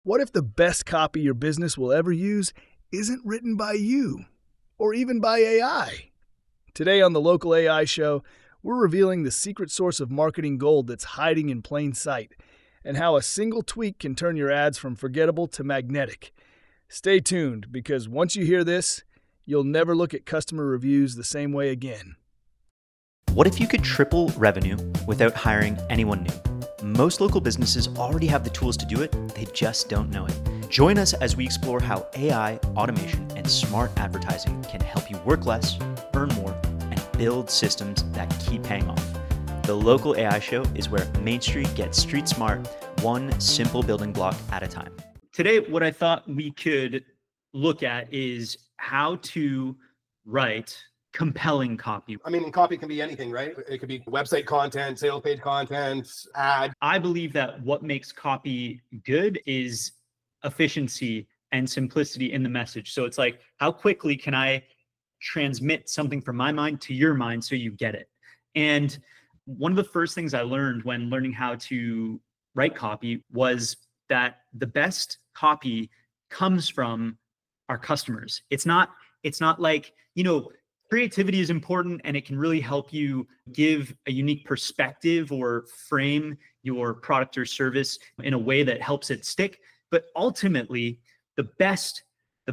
What if the best copy your business will ever use isn't written by you, or even by AI? Today on the Local AI Show, we're revealing the secret source of marketing gold that's hiding in plain sight, and how a single tweak can turn your ads from forgettable to magnetic. Stay tuned, because once you hear this, you'll never look at customer reviews the same way again. What if you could triple revenue without hiring anyone new? Most local businesses already have the tools to do it, they just don't know it. Join us as we explore how AI, automation, and smart advertising can help you work less, earn more, and build systems that keep paying off. The Local AI Show is where Main Street gets street smart, one simple building block at a time. Today, what I thought we could look at is how to write compelling copy. I mean, copy can be anything, right? It could be website content, sales page content, ad. I believe that what makes copy good is efficiency and simplicity in the message. So it's like, how quickly can I transmit something from my mind to your mind so you get it? And one of the first things I learned when learning how to write copy was that the best copy comes from our customers. It's not like, creativity is important and it can really help you give a unique perspective or frame your product or service in a way that helps it stick. But ultimately, the best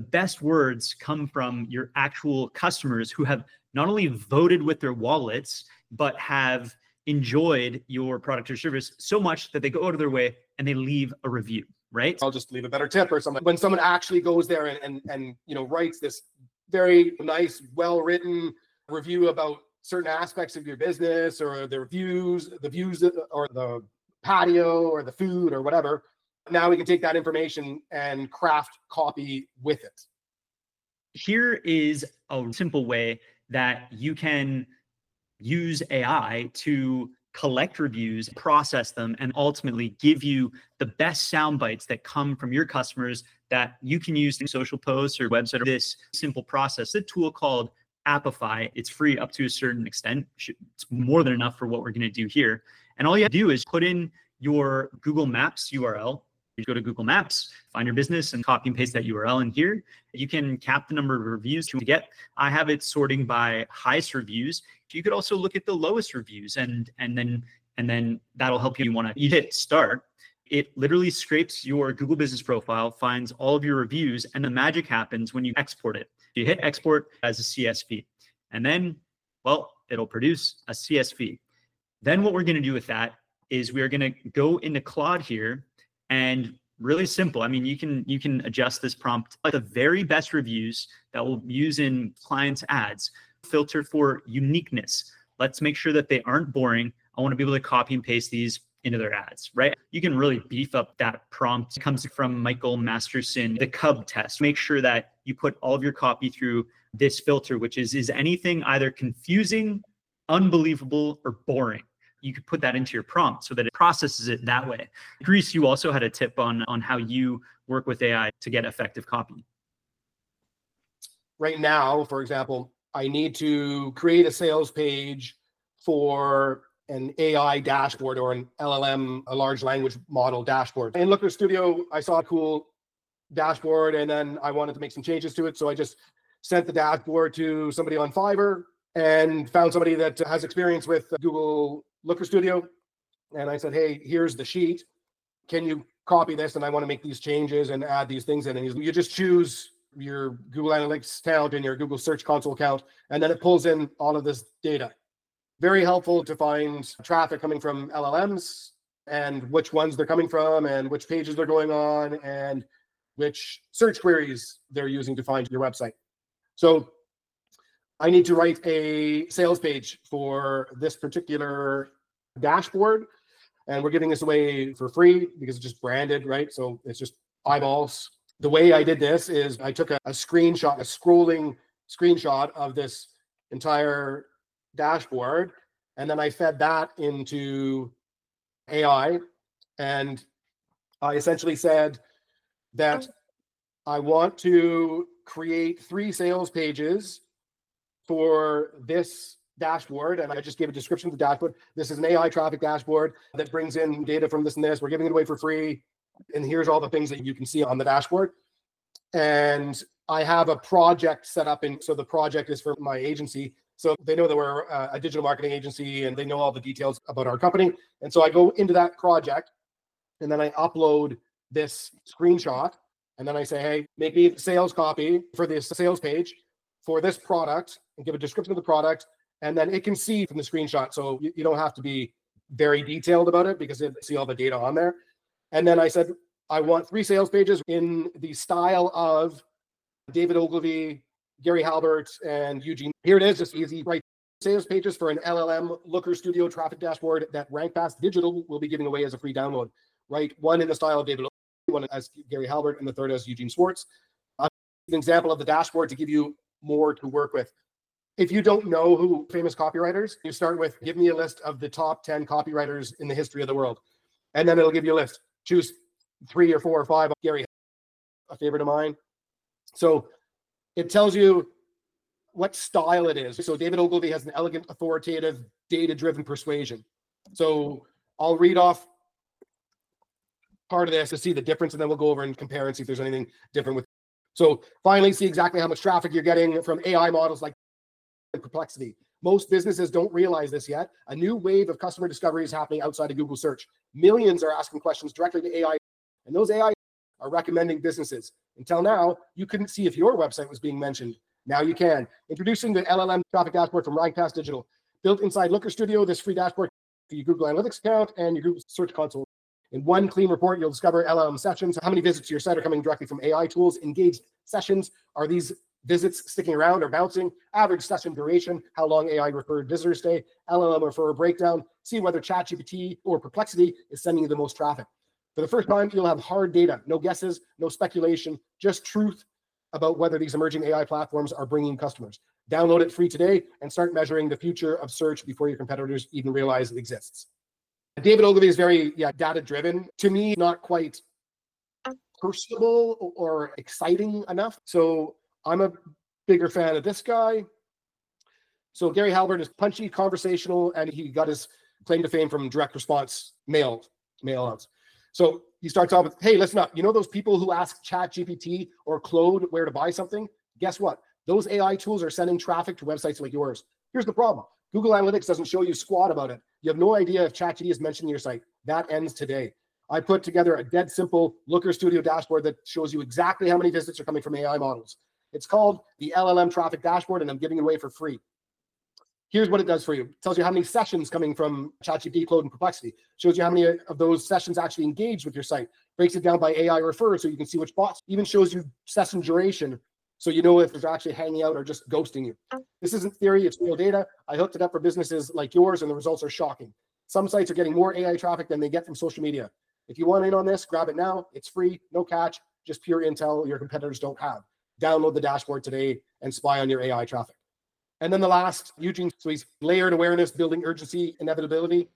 words come from your actual customers who have not only voted with their wallets, but have enjoyed your product or service so much that they go out of their way and they leave a review, right? I'll just leave a better tip or something. When someone actually goes there and writes this very nice, well-written review about certain aspects of your business, or the views or the patio or the food or whatever. Now we can take that information and craft copy with it. Here is a simple way that you can use AI to collect reviews, process them, and ultimately give you the best sound bites that come from your customers that you can use in social posts or website. This simple process, a tool called Appify. It's free up to a certain extent. It's more than enough for what we're going to do here. And all you have to do is put in your Google Maps URL. You go to Google Maps, find your business, and copy and paste that URL in here. You can cap the number of reviews you get. I have it sorting by highest reviews. You could also look at the lowest reviews, and then that'll help you. You hit start. It literally scrapes your Google Business Profile, finds all of your reviews, and the magic happens when you export it. You hit export as a CSV, and then, it'll produce a CSV. Then what we're going to do with that is we are going to go into Claude here, and really simple. I mean, you can adjust this prompt, like the very best reviews that we'll use in clients' ads. Filter for uniqueness. Let's make sure that they aren't boring. I want to be able to copy and paste these into their ads, right? You can really beef up that prompt. It comes from Michael Masterson, the Cub test. Make sure that you put all of your copy through this filter, which is anything either confusing, unbelievable, or boring. You could put that into your prompt so that it processes it that way. Grease, you also had a tip on how you work with AI to get effective copy. Right now, for example, I need to create a sales page for an AI dashboard or an LLM, a large language model dashboard. In Looker Studio, I saw a cool dashboard and then I wanted to make some changes to it. So I just sent the dashboard to somebody on Fiverr and found somebody that has experience with Google Looker Studio. And I said, hey, here's the sheet. Can you copy this? And I want to make these changes and add these things in. And you just choose your Google Analytics account and your Google Search Console account, and then it pulls in all of this data. Very helpful to find traffic coming from LLMs and which ones they're coming from and which pages they're going on and which search queries they're using to find your website. So I need to write a sales page for this particular dashboard, and we're giving this away for free because it's just branded, right? So it's just eyeballs. The way I did this is I took a screenshot, a scrolling screenshot of this entire dashboard, and then I fed that into AI, and I essentially said that I want to create 3 sales pages for this dashboard, and I just gave a description of the dashboard. This is an AI traffic dashboard that brings in data from this and this. We're giving it away for free. And here's all the things that you can see on the dashboard. And I have a project set up. And so the project is for my agency. So they know that we're a digital marketing agency and they know all the details about our company. And so I go into that project and then I upload this screenshot. And then I say, hey, make me sales copy for this sales page for this product and give a description of the product. And then it can see from the screenshot. So you don't have to be very detailed about it because it see all the data on there. And then I said, I want 3 sales pages in the style of David Ogilvy, Gary Halbert, and Eugene. Here it is, just easy, right? Sales pages for an LLM Looker Studio traffic dashboard that RankPass Digital will be giving away as a free download, right? One in the style of David Ogilvy, one as Gary Halbert, and the third as Eugene Schwartz. An example of the dashboard to give you more to work with. If you don't know who famous copywriters, you start with, give me a list of the top 10 copywriters in the history of the world. And then it'll give you a list. Choose 3 or 4 or 5. Gary, a favorite of mine. So it tells you what style it is. So David Ogilvy has an elegant, authoritative, data-driven persuasion. So I'll read off part of this to see the difference, and then we'll go over and compare and see if there's anything different with. So finally, see exactly how much traffic you're getting from AI models like Perplexity. Most businesses don't realize this yet. A new wave of customer discovery is happening outside of Google search. Millions are asking questions directly to AI, and those AI are recommending businesses. Until now, you couldn't see if your website was being mentioned. Now you can. Introducing the LLM traffic dashboard from RankPass Digital. Built inside Looker Studio, this free dashboard for your Google Analytics account and your Google Search Console. In one clean report, you'll discover LLM sessions, how many visits to your site are coming directly from AI tools, engaged sessions, are these visits sticking around or bouncing, average session duration, how long AI referred visitors stay, LLM referrer breakdown, see whether ChatGPT or Perplexity is sending you the most traffic. For the first time, you'll have hard data, no guesses, no speculation, just truth about whether these emerging AI platforms are bringing customers. Download it free today and start measuring the future of search before your competitors even realize it exists. David Ogilvy is very data-driven. To me, not quite personable or exciting enough. So I'm a bigger fan of this guy. So Gary Halbert is punchy, conversational, and he got his claim to fame from direct response mail outs. So he starts off with, hey, listen up. You know those people who ask ChatGPT or Claude where to buy something? Guess what? Those AI tools are sending traffic to websites like yours. Here's the problem. Google Analytics doesn't show you squat about it. You have no idea if ChatGPT is mentioned in your site. That ends today. I put together a dead simple Looker Studio dashboard that shows you exactly how many visits are coming from AI models. It's called the LLM Traffic Dashboard, and I'm giving it away for free. Here's what it does for you. It tells you how many sessions coming from ChatGPT, Claude, and Perplexity. Shows you how many of those sessions actually engage with your site. Breaks it down by AI referrer so you can see which bots. Even shows you session duration so you know if they're actually hanging out or just ghosting you. This isn't theory, it's real data. I hooked it up for businesses like yours, and the results are shocking. Some sites are getting more AI traffic than they get from social media. If you want in on this, grab it now. It's free, no catch, just pure intel your competitors don't have. Download the dashboard today and spy on your AI traffic. And then the last, Eugene, so he's layered awareness, building urgency, inevitability.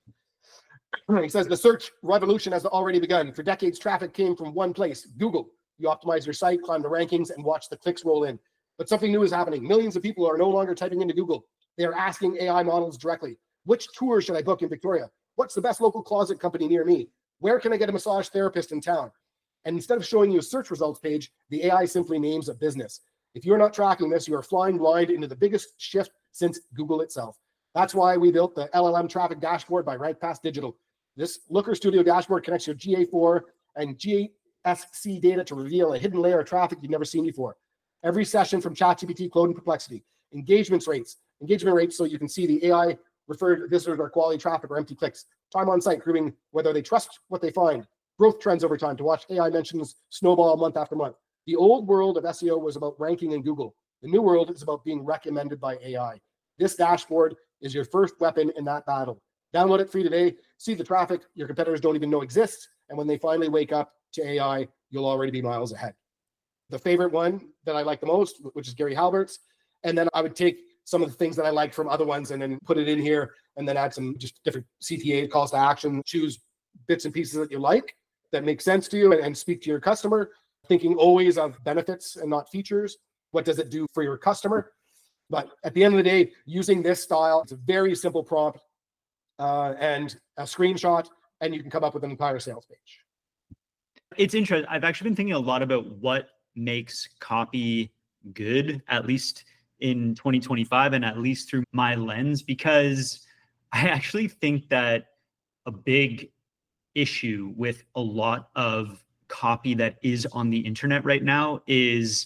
He says the search revolution has already begun. For decades, traffic came from one place, Google. You optimize your site, climb the rankings, and watch the clicks roll in. But something new is happening. Millions of people are no longer typing into Google. They are asking AI models directly. Which tour should I book in Victoria? What's the best local closet company near me? Where can I get a massage therapist in town? And instead of showing you a search results page, the AI simply names a business. If you're not tracking this, you are flying blind into the biggest shift since Google itself. That's why we built the LLM Traffic Dashboard by RankPass Digital. This Looker Studio dashboard connects your GA4 and GASC data to reveal a hidden layer of traffic you've never seen before. Every session from ChatGPT, Claude, and Perplexity. Engagement rates so you can see the AI referred visitors are quality traffic or empty clicks. Time on site, proving whether they trust what they find. Growth trends over time to watch AI mentions snowball month after month. The old world of SEO was about ranking in Google. The new world is about being recommended by AI. This dashboard is your first weapon in that battle. Download it free today. See the traffic your competitors don't even know exists. And when they finally wake up to AI, you'll already be miles ahead. The favorite one that I like the most, which is Gary Halbert's. And then I would take some of the things that I like from other ones and then put it in here and then add some just different CTA calls to action. Choose bits and pieces that you like that make sense to you and speak to your customer. Thinking always of benefits and not features. What does it do for your customer? But at the end of the day, using this style, it's a very simple prompt and a screenshot, and you can come up with an entire sales page. It's interesting. I've actually been thinking a lot about what makes copy good, at least in 2025 and at least through my lens, because I actually think that a big issue with a lot of copy that is on the internet right now is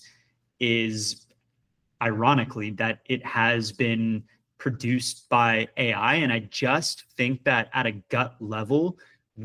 ironically that it has been produced by AI. And I just think that at a gut level,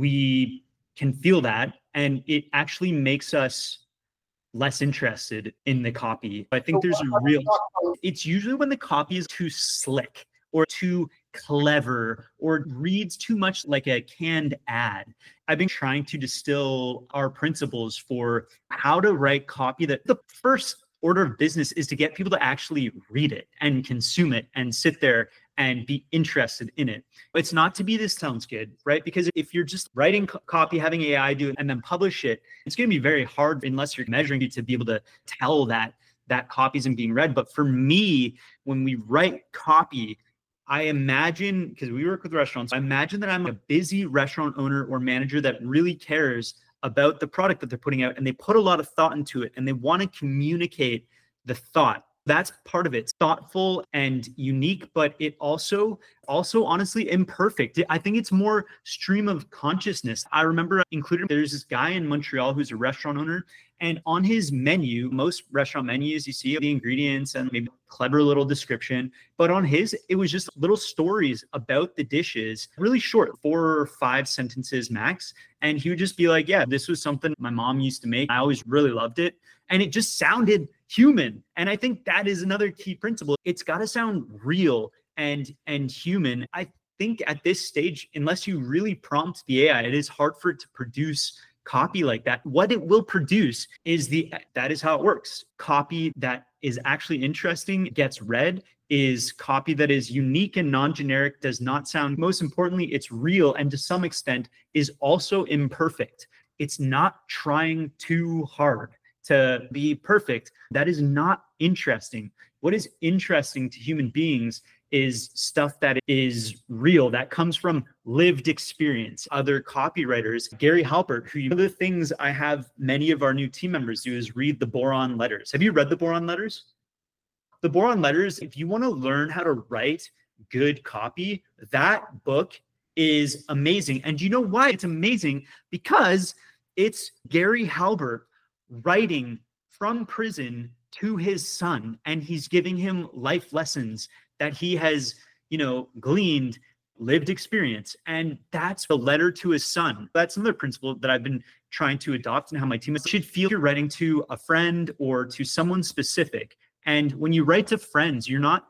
we can feel that. And it actually makes us less interested in the copy. I think there's a real, it's usually when the copy is too slick or too clever or reads too much like a canned ad. I've been trying to distill our principles for how to write copy that the first order of business is to get people to actually read it and consume it and sit there and be interested in it. It's not to be this sounds good, right? Because if you're just writing copy, having AI do it and then publish it, it's going to be very hard unless you're measuring it to be able to tell that that copy isn't being read. But for me, when we write copy, I imagine, because we work with restaurants, I imagine that I'm a busy restaurant owner or manager that really cares about the product that they're putting out, and they put a lot of thought into it and they want to communicate the thought. That's part of it. It's thoughtful and unique, but it also honestly imperfect. I think it's more stream of consciousness. I remember there's this guy in Montreal who's a restaurant owner, and on his menu, most restaurant menus, you see the ingredients and maybe a clever little description, but on his, it was just little stories about the dishes, really short, 4 or 5 sentences max. And he would just be like, yeah, this was something my mom used to make. I always really loved it. And it just sounded human. And I think that is another key principle. It's got to sound real and human. I think at this stage, unless you really prompt the AI, it is hard for it to produce copy like that. What it will produce is that is how it works. Copy that is actually interesting, gets read, is copy that is unique and non-generic, does not sound, most importantly, it's real, and to some extent is also imperfect. It's not trying too hard to be perfect. That is not interesting. What is interesting to human beings is stuff that is real, that comes from lived experience. Other copywriters, Gary Halpert, one of the things I have many of our new team members do is read the Boron Letters. Have you read the Boron Letters? The Boron Letters, if you want to learn how to write good copy, that book is amazing. And do you know why it's amazing? Because it's Gary Halpert writing from prison to his son, and he's giving him life lessons that he has, gleaned, lived experience. And that's the letter to his son. That's another principle that I've been trying to adopt and how my team should feel you're writing to a friend or to someone specific. And when you write to friends, you're not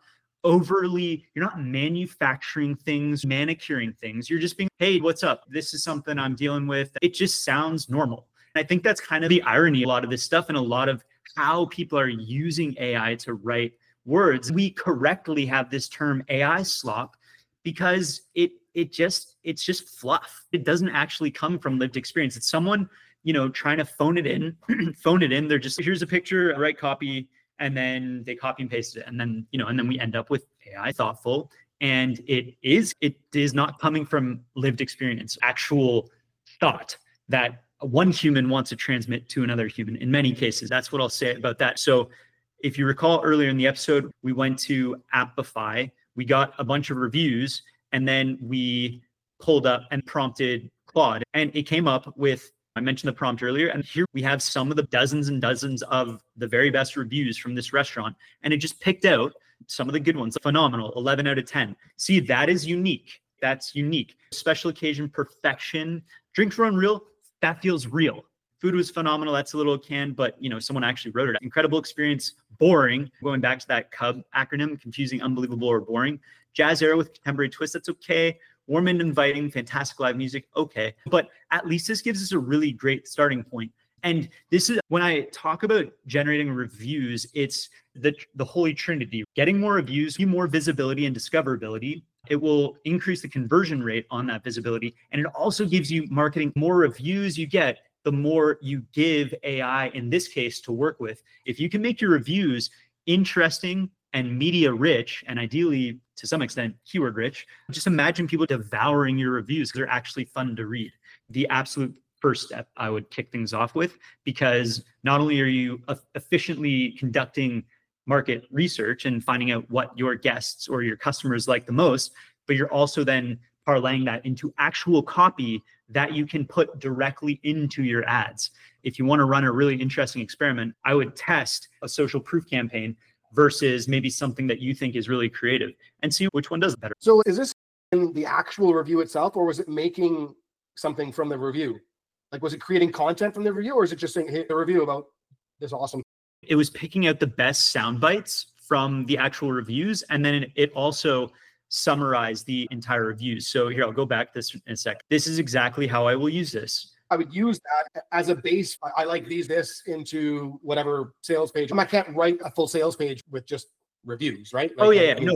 manufacturing things, manicuring things. You're just being, hey, what's up? This is something I'm dealing with. It just sounds normal. And I think that's kind of the irony, a lot of this stuff and a lot of how people are using AI to write words. We correctly have this term AI slop because it's just fluff. It doesn't actually come from lived experience. It's someone, trying to phone it in. They're just, here's a picture, write copy, and then they copy and paste it. And then, and then we end up with AI thoughtful. And it is not coming from lived experience, actual thought that one human wants to transmit to another human in many cases. That's what I'll say about that. So if you recall earlier in the episode, we went to Appify, we got a bunch of reviews, and then we pulled up and prompted Claude, and it came up with, I mentioned the prompt earlier, and here we have some of the dozens and dozens of the very best reviews from this restaurant, and it just picked out some of the good ones. Phenomenal, 11 out of 10. See, that is unique. That's unique. Special occasion, perfection. Drinks were unreal. That feels real. Food was phenomenal. That's a little canned, but someone actually wrote it. Incredible experience. Boring. Going back to that CUB acronym, confusing, unbelievable, or boring. Jazz era with contemporary twist. That's okay. Warm and inviting. Fantastic live music. Okay. But at least this gives us a really great starting point. And this is when I talk about generating reviews, it's the holy trinity. Getting more reviews, more visibility and discoverability. It will increase the conversion rate on that visibility. And it also gives you marketing. More reviews you get, the more you give AI, in this case, to work with. If you can make your reviews interesting and media rich, and ideally, to some extent, keyword rich, just imagine people devouring your reviews because they're actually fun to read. The absolute first step I would kick things off with, because not only are you efficiently conducting market research and finding out what your guests or your customers like the most, but you're also then parlaying that into actual copy that you can put directly into your ads. If you want to run a really interesting experiment, I would test a social proof campaign versus maybe something that you think is really creative and see which one does better. So is this in the actual review itself, or was it making something from the review? Like, was it creating content from the review, or is it just saying, hey, the review about this awesome? It was picking out the best sound bites from the actual reviews, and then it also summarized the entire reviews. So here, I'll go back this in a sec. This is exactly how I will use this. I would use that as a base. I like this into whatever sales page. I can't write a full sales page with just reviews, right? Like, oh yeah, yeah. No,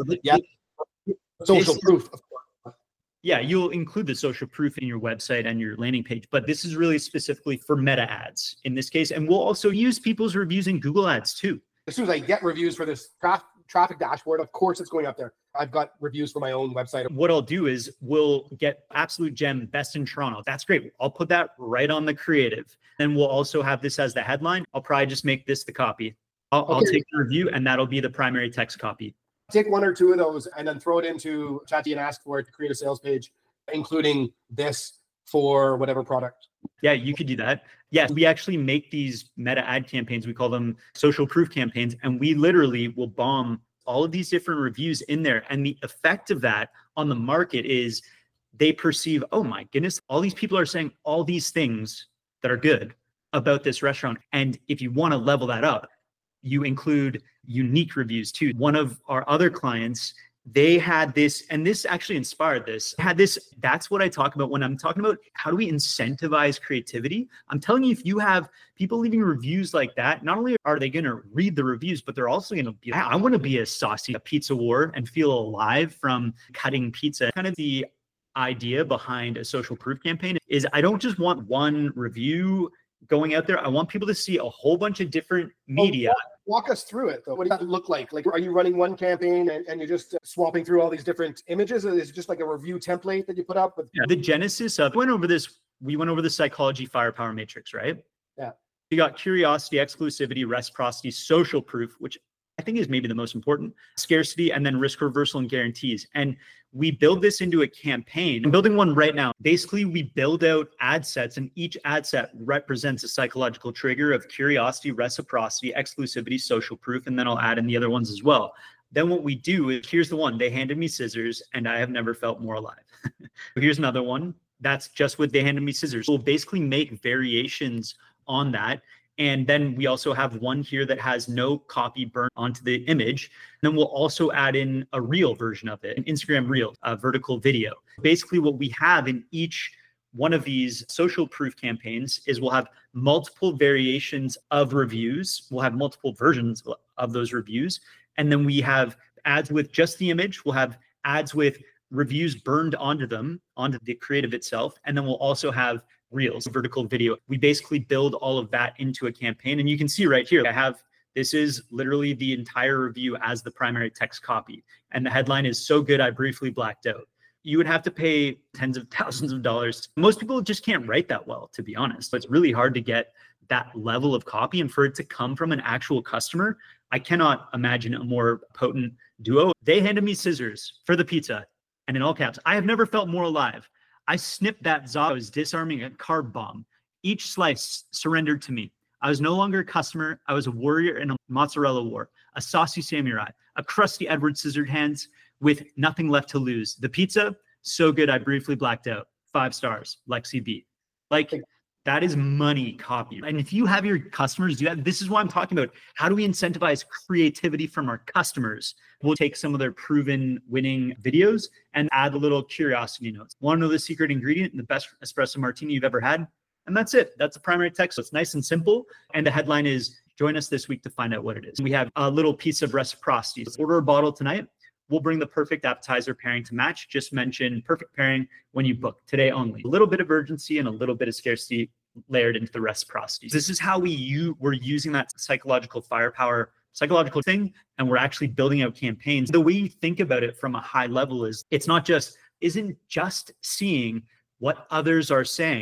social proof, of course. Yeah, you'll include the social proof in your website and your landing page, but this is really specifically for meta ads in this case. And we'll also use people's reviews in Google Ads too. As soon as I get reviews for this traffic dashboard, of course it's going up there. I've got reviews for my own website. What I'll do is we'll get Absolute Gem Best in Toronto. That's great. I'll put that right on the creative. Then we'll also have this as the headline. I'll probably just make this the copy. I'll take the review and that'll be the primary text copy. Take one or two of those and then throw it into ChatGPT and ask for it to create a sales page, including this for whatever product. Yeah, you could do that. Yes, we actually make these meta ad campaigns. We call them social proof campaigns. And we literally will bomb all of these different reviews in there. And the effect of that on the market is they perceive, oh my goodness, all these people are saying all these things that are good about this restaurant. And if you want to level that up, you include unique reviews too. One of our other clients, they had this, and this actually inspired this, that's what I talk about when I'm talking about how do we incentivize creativity. I'm telling you, if you have people leaving reviews like that, not only are they going to read the reviews, but they're also going to be, I want to be a saucy pizza war and feel alive from cutting pizza. Kind of the idea behind a social proof campaign is I don't just want one review going out there. I want people to see a whole bunch of different media. Walk us through it though. What does that look like? Like, are you running one campaign and you're just swapping through all these different images? Or is it just like a review template that you put up? Yeah, the genesis of, we went over the psychology firepower matrix, right? Yeah. You got curiosity, exclusivity, reciprocity, social proof, which I think is maybe the most important, scarcity, and then risk reversal and guarantees. And we build this into a campaign. I'm building one right now. Basically, we build out ad sets, and each ad set represents a psychological trigger of curiosity, reciprocity, exclusivity, social proof, and then I'll add in the other ones as well. Then what we do is, here's the one, they handed me scissors, and I have never felt more alive. Here's another one. That's just with they handed me scissors. We'll basically make variations on that. And then we also have one here that has no copy burnt onto the image. And then we'll also add in a reel version of it, an Instagram reel, a vertical video. Basically what we have in each one of these social proof campaigns is we'll have multiple variations of reviews. We'll have multiple versions of those reviews. And then we have ads with just the image. We'll have ads with reviews burned onto them, onto the creative itself. And then we'll also have reels, vertical video. We basically build all of that into a campaign. And you can see right here, this is literally the entire review as the primary text copy. And the headline is so good, I briefly blacked out. You would have to pay tens of thousands of dollars. Most people just can't write that well, to be honest. It's really hard to get that level of copy, and for it to come from an actual customer, I cannot imagine a more potent duo. They handed me scissors for the pizza, and in all caps, I have never felt more alive. I snipped that Zod. I was disarming a carb bomb. Each slice surrendered to me. I was no longer a customer. I was a warrior in a mozzarella war, a saucy samurai, a crusty Edward Scissorhands with nothing left to lose. The pizza, so good I briefly blacked out. 5 stars, Lexi B. Like, that is money copy. And if you have your customers do that, this is what I'm talking about. How do we incentivize creativity from our customers? We'll take some of their proven winning videos and add a little curiosity notes. Want to know the secret ingredient in the best espresso martini you've ever had? And that's it. That's the primary text. So it's nice and simple. And the headline is, join us this week to find out what it is. We have a little piece of reciprocity. Let's order a bottle tonight. We'll bring the perfect appetizer pairing to match. Just mention perfect pairing when you book today only. A little bit of urgency and a little bit of scarcity layered into the reciprocity. This is how we're using that psychological firepower, psychological thing, and we're actually building out campaigns. The way you think about it from a high level isn't just seeing what others are saying.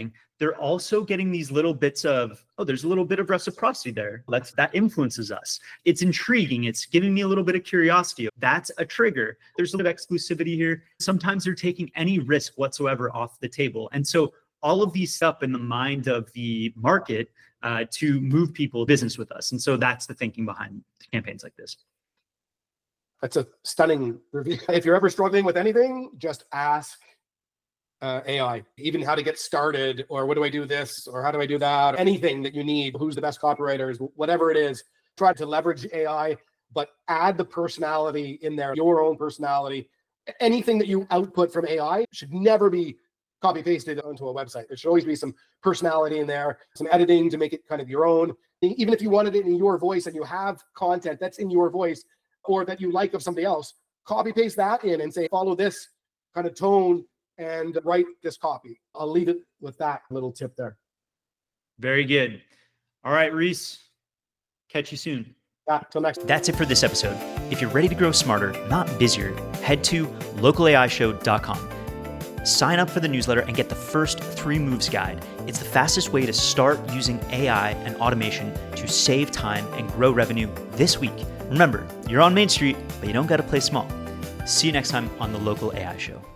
they're also getting these little bits of, oh, there's a little bit of reciprocity there. That influences us. It's intriguing. It's giving me a little bit of curiosity. That's a trigger. There's a bit of exclusivity here. Sometimes they're taking any risk whatsoever off the table. And so all of these stuff in the mind of the market to move people business with us. And so that's the thinking behind campaigns like this. That's a stunning review. If you're ever struggling with anything, just ask AI, even how to get started, or what do I do this, or how do I do that, anything that you need, who's the best copywriters, whatever it is, try to leverage AI, but add the personality in there, your own personality. Anything that you output from AI should never be copy pasted onto a website. There should always be some personality in there, some editing to make it kind of your own. Even if you wanted it in your voice and you have content that's in your voice or that you like of somebody else, copy paste that in and say, follow this kind of tone and write this copy. I'll leave it with that little tip there. Very good. All right, Reese, catch you soon. Yeah, till next. That's it for this episode. If you're ready to grow smarter, not busier, head to localaishow.com. Sign up for the newsletter and get the first 3 moves guide. It's the fastest way to start using AI and automation to save time and grow revenue this week. Remember, you're on Main Street, but you don't got to play small. See you next time on the Local AI Show.